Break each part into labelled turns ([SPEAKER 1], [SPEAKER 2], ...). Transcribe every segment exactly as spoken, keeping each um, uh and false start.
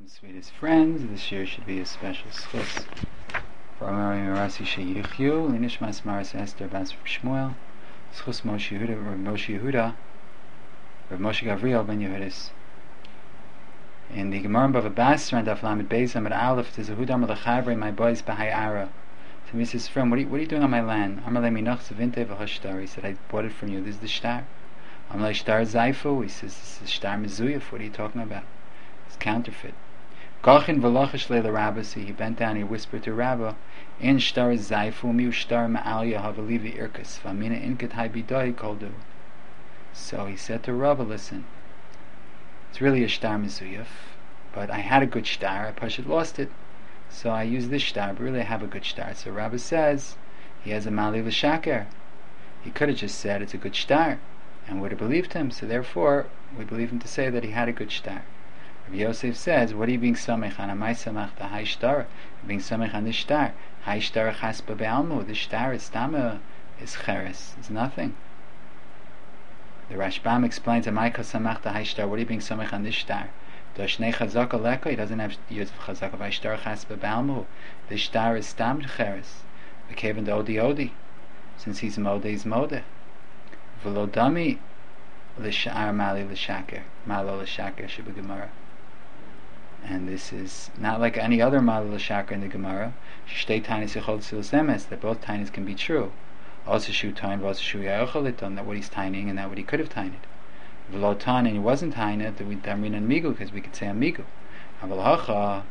[SPEAKER 1] Welcome, sweetest friends. This year should be a special schus for Amari Merasi Sheyichyu, Linishmas Maras Esther Bas Shmuel, schus Moshe Yehuda, Rav Moshe Yehuda, Rav Moshe Gavriel ben Yehudis. In the Gemara Bava Basra and Daf Lamed Beis Amud Aleph, there's a Hudam L'Chavre, my boys Bahai Ara. To me, says, friend, what are you, what are you doing on my land? Amalei Minach Zavinte V'Hashtar. He said, I bought it from you. This is the shtar. Amalei Shtar Zaifu. He says, this is Shtar Mezuyaf. What are you talking about? It's counterfeit. Gachin v'lachish leila Rabba, so he bent down and he whispered to Rabba, in shtar zayfu miu shtar ma'alya havalivi irkas v'amina inket haibidai koldu. So he said to Rabba, listen, it's really a shtar mezuyaf, but I had a good shtar, I pushed lost it, so I used this shtar, but really I have a good shtar. So Rabba says, he has a mali l'shaker. He could have just said it's a good shtar, and would have believed him, so therefore we believe him to say that he had a good shtar. Rabbi Yosef says, what are you being samech on? Amai samach the high shtar? You're being samech on the shtar. High shtar chaspa be'almu. The shtar is tama, is cheres. It's nothing. The Rashbam explains, Amai ka samach the high shtar. What are you being samech on this shtar? Doshnei chazaka leka. He doesn't have years of chazaka. High shtar chaspa be'almu. The shtar is tam cheres. V'keven odi odi. Since he's mode, he's mode. V'lodami l'shar mali l'shaker. Malo l'shaker shibagemara. And this is not like any other model of shakar in the Gemara. Shtei tainis yichol tzilas emes, that both tainis can be true. Also shu tain, also shu ya'ochaliton, that what he's tining and that what he could have tined. V'lo tan, and he wasn't tying it, that we damrin and migu, because we could say amigu. Aval hacha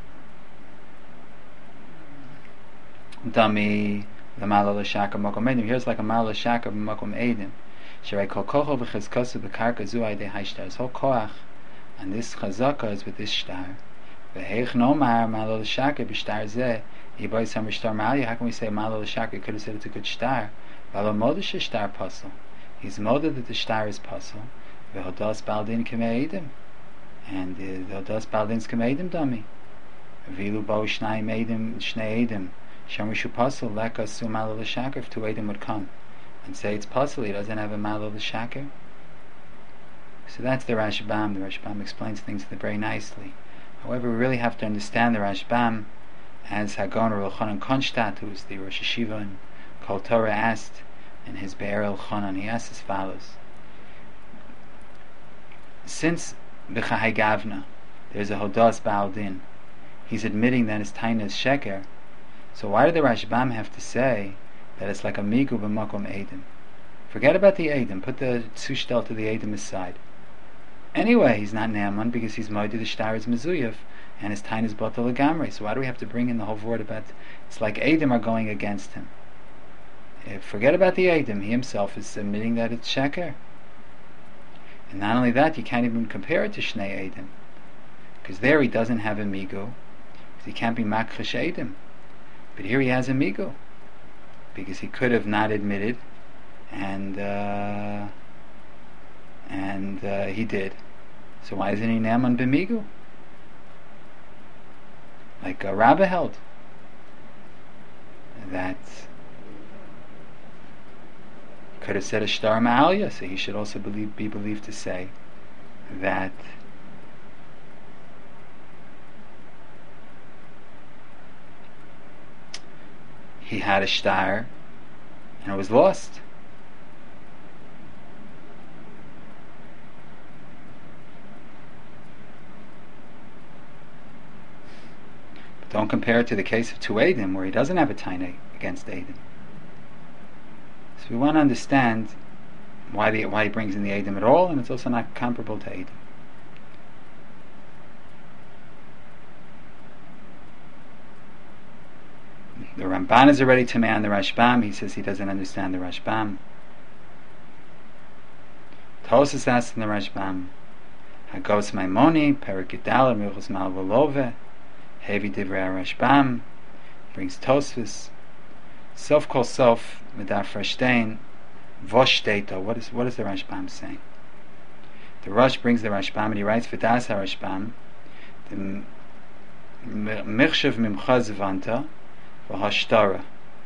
[SPEAKER 1] dami the malal shakar makom edim. Here's like a malal shakar makom edim. Sherei kol kocho v'chizkosu b'karka zu aydei hayshtar. His whole koach and this chazaka is with this shtar. V'heich nomar malol shakar b'shtar zeh yiboy sam shtar ma'alya. How can we say malol shakar? He could have said it's a good shtar. V'alo modish shtar pasel. He's moded that the shtar is pasel. V'hodas baldin k'meidim. And the hodas baldin's k'meidim dummy. V'ilu bo shnai meidim shnei edim. Shamushu pasel lekas su malol shakar. If two edim would come and say it's pasel, he doesn't have a malol shakar. So that's the Rashbam. The Rashbam explains things very nicely. However, we really have to understand the Rashbam as Hagon or Elchanan Konstadt, who is the Rosh Yeshiva in Kol Torah, asked in his Be'er Elchanan. He asked as follows: since B'chahai Gavna there's a Hodas Baal Din, he's admitting that his taina is sheker. So why did the Rashbam have to say that it's like a migu b'makom edim? Forget about the edim. Put the tzushtel to the edim aside. Anyway, he's not Naaman because he's Moed the Shtar is Mezuyaf and his Tain is Batal Lagamri. So why do we have to bring in the whole word about it's like Edom are going against him? If, forget about the Edom. He himself is admitting that it's Sheker. And not only that, you can't even compare it to Shnei Edom. Because there he doesn't have a Migu. Because he can't be Makchash Edom. But here he has a Migu. Because he could have not admitted and uh, and uh, he did. So why isn't he Naaman b'migu? Like uh, Rabbah held that could have said a shtar ma'alya, so he should also believe, be believed to say that he had a shtar and it was lost. Don't compare it to the case of two Eidim, where he doesn't have a taina against Eidim. So we want to understand why the why he brings in the Eidim at all, and it's also not comparable to Eidim. The Ramban is already to man the Rashbam. He says he doesn't understand the Rashbam. Tosas asks in the Rashbam, Hagos Maimoni, Perik Yudal, Milchus Malvolove, Hevi Divrei Rashbam, brings Tosfos, Sof Kol Sof, Medaf Rashtain, Vosh Deito. What is what is the Rashbam saying? The Rosh brings the Rashbam and he writes V'das HaRashbam, the Michshav Mimcha Zvanta, V'hashtara,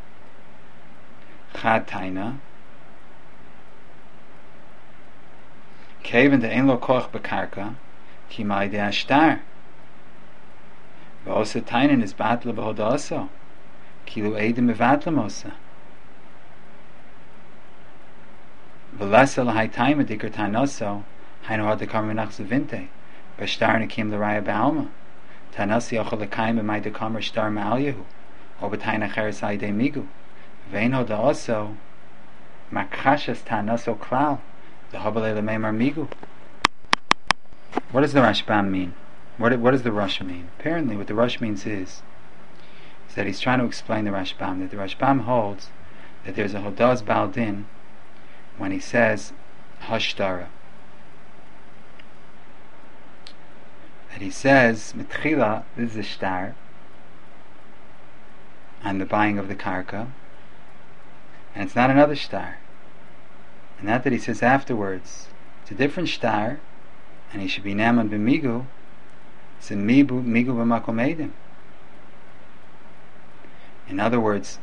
[SPEAKER 1] Chad Taina, Keven de Ein Lo Koch Bekarka, Ki Ma'idei Ashtar. V'osa tainen is batla b'hodaso. Kilu eidim mevatlam osa. V'lesa l'hai taima dikar tanoso. Hainu had the kamer menach zevinte. B'shtar nekim l'raya ba'alma. Tanasi ochel l'kaim b'may dekamer shtar ma'al yehu. O b'tayin acheres ha'idei migu. V'ein hodaso. Makchashas tanoso klal. The Habalei Lemeimar Migu. What does the Rashbam mean? What, what does the Rush mean? Apparently what the Rush means is, is that he's trying to explain the Rashbam, that the Rashbam holds that there's a Hodaz Baldin when he says Hashtara. That he says, Mitchila, this is a shtar, on the buying of the karka, and it's not another shtar. And not that he says afterwards, it's a different shtar, and he should be naman b'migu, it's a migu b'makom eidim. In other words,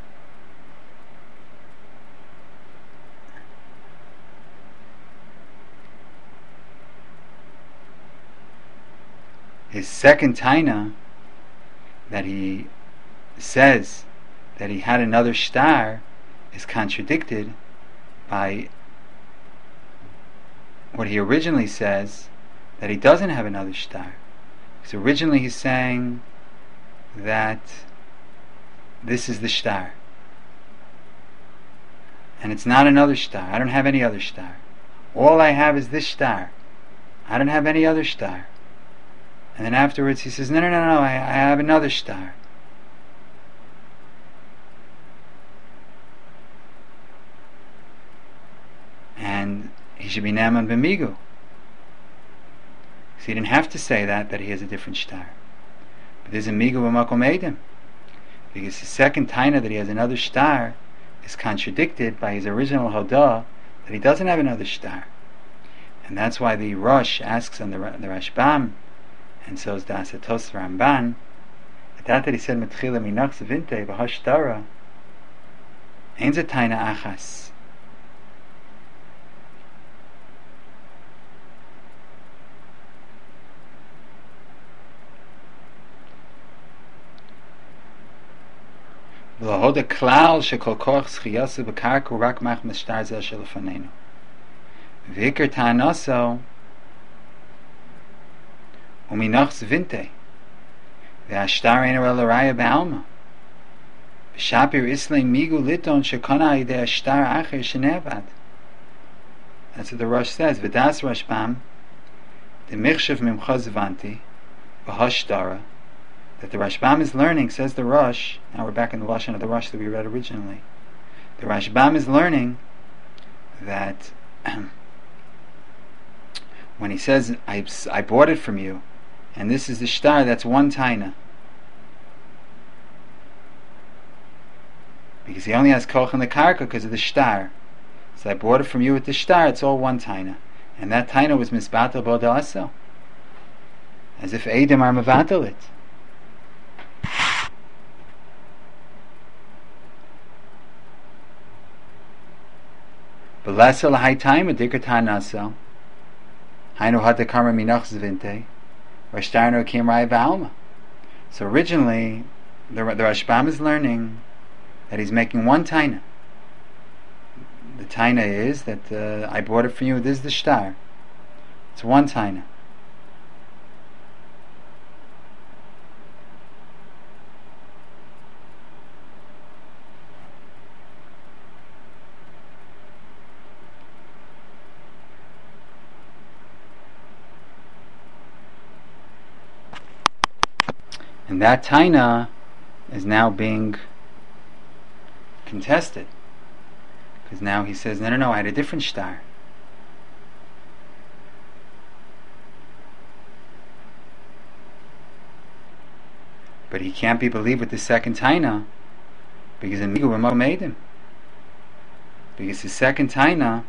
[SPEAKER 1] his second taina that he says that he had another shtar is contradicted by what he originally says, that he doesn't have another shtar. Because originally he's saying that this is the shtar, and it's not another shtar. I don't have any other shtar. All I have is this shtar. I don't have any other shtar. And then afterwards he says, no, no, no, no, I, I have another shtar. And he should be naman b'migu. So he didn't have to say that, that he has a different shtar. But there's a migu b'makom eidim. Because the second taina that he has another shtar is contradicted by his original hodah that he doesn't have another shtar. And that's why the Rosh asks on the, the Rashbam, and so is the Asatos Ramban, that that he said, Metchila minach zevinte b'hashtara, ein ze taina achas. V'lahod klal shekol koch zchiyasu b'karku rak mach mishtar zel shelefanenu. V'ikar ta'anaso uminach zvinte v'ashtar ein el raya ba'alma v'shapir islay migu liton shekana idei ashtar acher shenevad. That's what the Rosh says. V'das Rashbam the michshav mimcha zvanti v'hashtara, that the Rashbam is learning, says the Rosh. Now we're back in the Lashon of the Rosh that we read originally. The Rashbam is learning that when he says, I, I bought it from you, and this is the shtar, that's one taina. Because he only has koch in the karka because of the shtar. So I bought it from you with the shtar, it's all one taina. And that taina was misbatel boda'aso. As if Eidim are mevatel it. B'lesel high time a dikker tanasel. Hainu had the karma minach zvinte. Rashtarno kim rai ba'alma. So originally, the, the Rashbam is learning that he's making one taina. The taina is that uh, I bought it from you. This is the shtar. It's one taina. And that taina is now being contested. Because now he says, no, no, no, I had a different shtar. But he can't be believed with the second taina, because Amigu Ramo made him. Because his second taina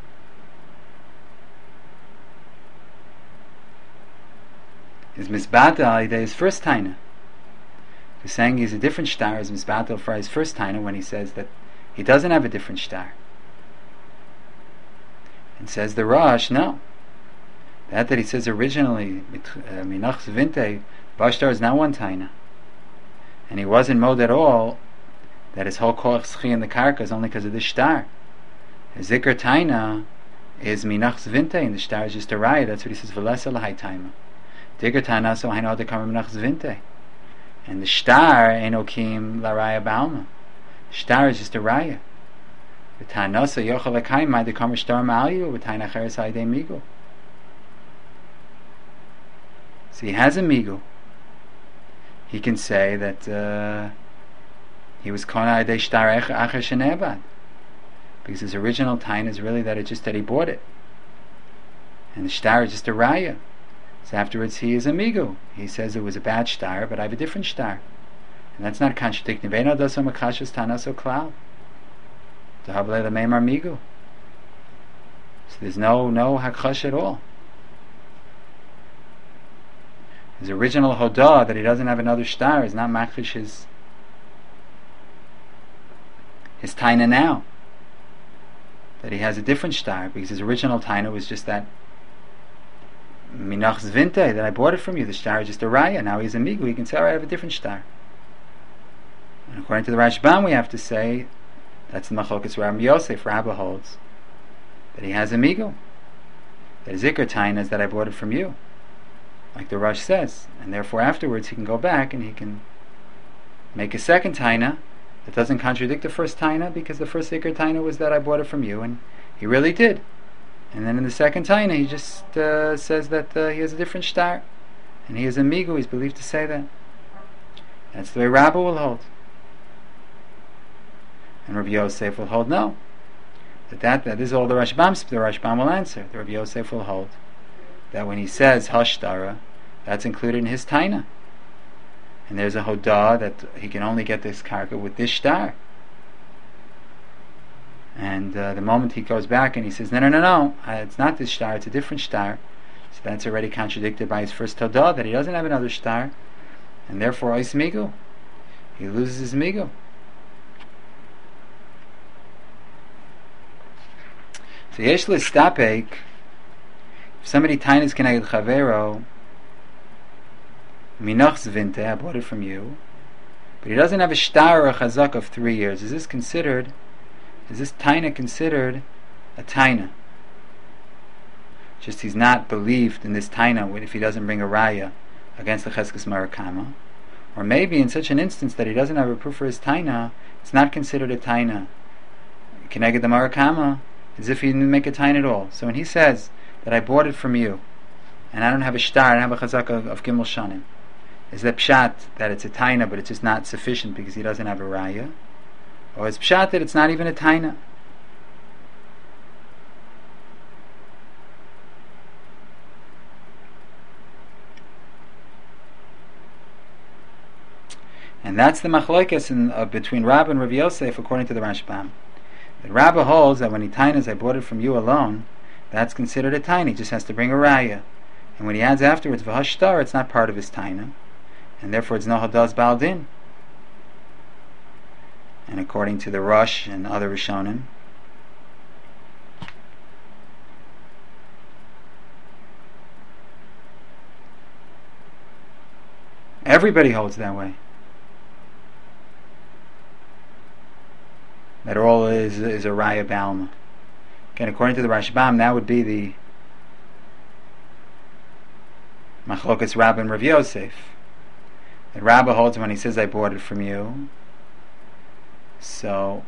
[SPEAKER 1] is misbata his first taina. He's saying he's a different shtar as misbatel for his first taina when he says that he doesn't have a different shtar. And says the Rosh, no. That that he says originally, Minachs Vinte, Vashtar is not one taina. And he wasn't mode at all that his whole koach schi in the karka is only because of the shtar. His zikr taina is Minachs Vinte, and the shtar is just a raya. That's what he says, Velesa lahai taima. Digger taina, so haino dekam Minachs Vinte. And the shtar ain't okim la raya ba'alma. Shtar is just a raya. V'taina so yochel akaima dekam shtar ma'alyu, v'taina cheres ha'idei migu. So he has a migu. He can say that uh, he was kona adei shtar acher shenebad, because his original tain is really that it just that he bought it, and the shtar is just a raya. So afterwards he is a migu. He says it was a bad shtar, but I have a different shtar, and that's not contradicting. Ve'eno daso makashos tanaso klal. Dahavle lemeimar migu. So there's no no hakchash at all. His original hodah that he doesn't have another shtar is not makrish his his taina now. That he has a different shtar, because his original taina was just that minachs vinte that I bought it from you. The shtar is just a raya. Now he's a migu. He can say, "All right, I have a different shtar." And according to the Rashbam, we have to say that's the machlokas Rabbi Yosef. Rabbi holds that he has a migu. That his ikar taina is that I bought it from you, like the Rosh says, and therefore afterwards he can go back and he can make a second taina that doesn't contradict the first taina, because the first ikar taina was that I bought it from you, and he really did. And then in the second taina he just uh, says that uh, he has a different shtar, and he is a migu. He's believed to say that. That's the way Rabbi will hold, and Rabbi Yosef will hold no. That that, that is all the Rashbam. The Rashbam will answer. The Rabbi Yosef will hold that when he says hashtara, that's included in his taina, and there's a hodah that he can only get this karka with this shtar. And uh, the moment he goes back and he says, no, no, no, no, uh, it's not this shtar, it's a different shtar, so that's already contradicted by his first hodah that he doesn't have another shtar, and therefore ois migu, he loses his migu. So yesh l'stapek. If somebody tainas keneged chavero, minachs vinte, I bought it from you, but he doesn't have a shtar or a chazak of three years, is this considered, is this taina considered a taina? Just he's not believed in this taina if he doesn't bring a raya against the cheskes marakama, or maybe in such an instance that he doesn't have a proof for his taina, it's not considered a taina keneged the marakama, as if he didn't make a taina at all. So when he says that I bought it from you, and I don't have a shtar, I don't have a chazak of, of gimel shanim, is that pshat that it's a taina but it's just not sufficient because he doesn't have a raya, or is pshat that it's not even a taina? And that's the machlokes in uh, between Rabbi and Rabbi Yosef according to the Rashbam. The Rabbi holds that when he tainas, I bought it from you alone, that's considered a taina. He just has to bring a raya. And when he adds afterwards v'hashtar, it's not part of his taina, and therefore it's no hadas baldin. And according to the Rosh and other Rishonim, everybody holds that way. That all is is a raya balma. Again, according to the Rashbam, that would be the machlokas Rabbi and Rav Yosef. That Rabbi holds when he says, I bought it from you, so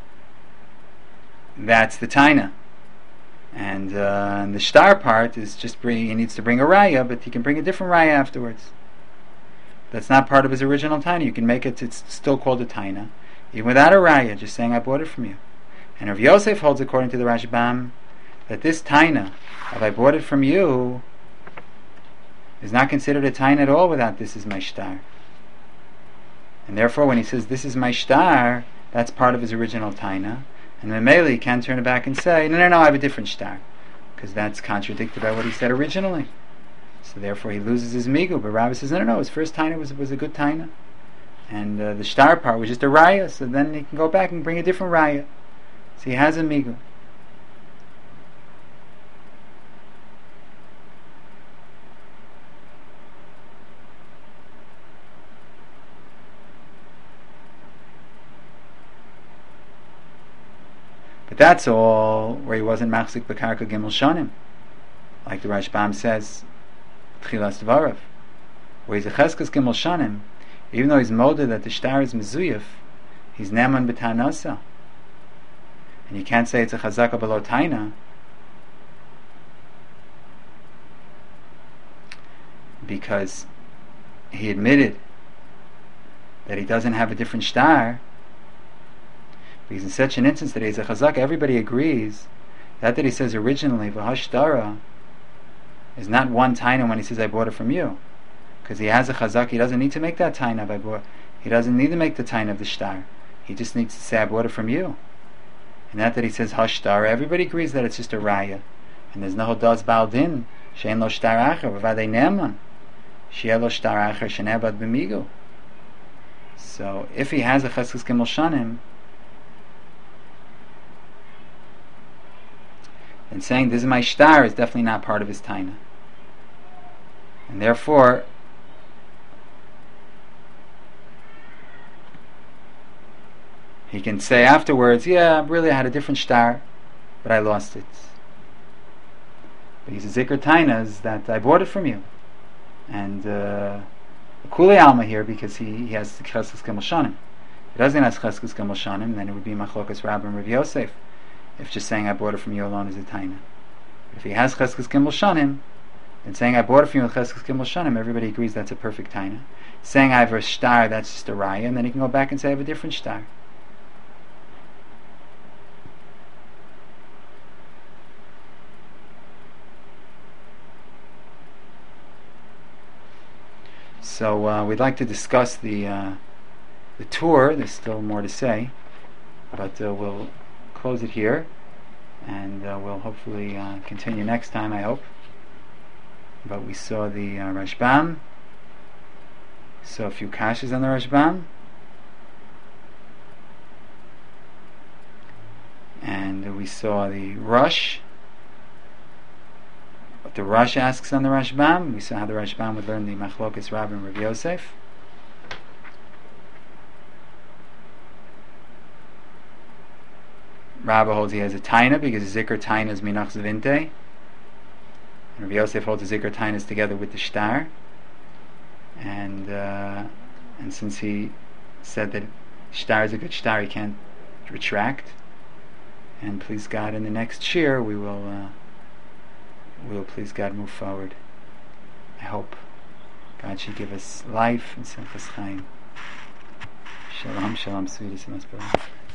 [SPEAKER 1] that's the taina. And, uh, and the shtar part is just bring, he needs to bring a raya, but he can bring a different raya afterwards. That's not part of his original taina. You can make it, it's still called a taina, even without a raya, just saying I bought it from you. And Rav Yosef holds, according to the Rashbam, that this taina of I bought it from you is not considered a taina at all without this is my shtar. And therefore when he says this is my shtar, that's part of his original taina, and Memele he can't turn it back and say no no no I have a different shtar, because that's contradicted by what he said originally. So therefore he loses his migu. But Rabbi says no no no his first taina was, was a good taina, and uh, the shtar part was just a raya, so then he can go back and bring a different raya. So he has a migu. that's all where he wasn't machzik b'karka gimel shanim, like the Rashbam says, tchilas dvarav. Where he's a cheskes gimel shanim, even though he's molded that the shtar is mezuyif, he's neman b'tanasa, and you can't say it's a chazaka below taina, because he admitted that he doesn't have a different shtar. Because in such an instance that he's a chazaka, everybody agrees that that he says originally v'hashtara is not one taina when he says I bought it from you, because he has a chazaka. He doesn't need to make that taina of I bought. He doesn't need to make the taina of the shtar. He just needs to say I bought it from you. And that that he says hashtara, everybody agrees that it's just a raya, and there's no does baldin shein lo shtar acher v'vadei neman she'eh lo shtar acher shenebad b'migu. So if he has a cheskes gimel shanim, then saying this is my shtar is definitely not part of his taina, and therefore he can say afterwards, yeah, really I had a different shtar, but I lost it. But he's a zikr tainas that I bought it from you, and uh, Kuli Alma here, because he, he has the cheskes gimel shanim. If he doesn't have cheskes gimel shanim, then it would be machlokas Rabbi and Rav Yosef, if just saying I bought it from you alone is a taina. If he has cheskes gimel shanim, then saying I bought it from you with cheskes gimel shanim, everybody agrees that's a perfect taina. Saying I have a shtar, that's just a raya, and then he can go back and say I have a different shtar. So uh, we'd like to discuss the uh, the tour. There's still more to say, but uh, we'll close it here, and uh, we'll hopefully uh, continue next time, I hope. But we saw the uh, Rashbam, saw a few kashas on the Rashbam, and uh, we saw the Rush, what the Rush asks on the Rashbam. We saw how the Rashbam would learn the Machlokas Rabbi and Rav Yosef. Rabbi holds he has a taina because zikr taina is minach zvinte, and Rav Yosef holds the zikr tainas together with the shtar. And uh, and since he said that shtar is a good shtar, he can't retract. And please God, in the next shir we will uh, we will please God move forward. I hope God should give us life and simchas chaim. Shalom, shalom, sweetest and most beloved.